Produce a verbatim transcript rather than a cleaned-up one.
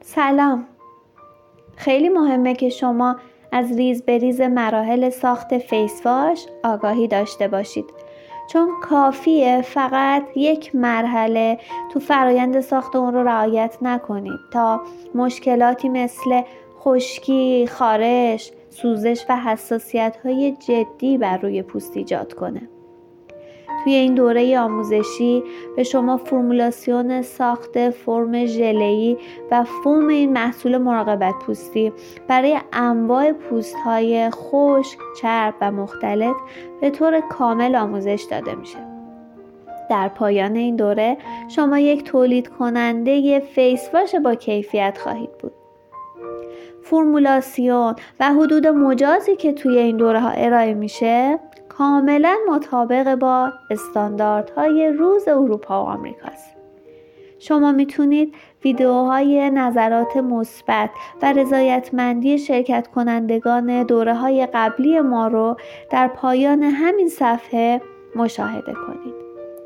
سلام. خیلی مهمه که شما از ریز به ریز مراحل ساخت فیس واش آگاهی داشته باشید، چون کافیه فقط یک مرحله تو فرایند ساخت اون رو رعایت نکنید تا مشکلاتی مثل خشکی، خارش، سوزش و حساسیت‌های جدی بر روی پوست ایجاد کنه. توی این دوره آموزشی به شما فرمولاسیون ساخت فرم ژله‌ای و فوم این محصول مراقبت پوستی برای انواع پوست‌های خشک، چرب و مختلط به طور کامل آموزش داده میشه. در پایان این دوره شما یک تولید کننده فیس واش با کیفیت خواهید بود. فرمولاسیون و حدود مجازی که توی این دوره ها ارائه میشه کاملا مطابق با استانداردهای روز اروپا و آمریکاست. شما میتونید ویدیوهای نظرات مثبت و رضایتمندی شرکت کنندگان دوره های قبلی ما رو در پایان همین صفحه مشاهده کنید.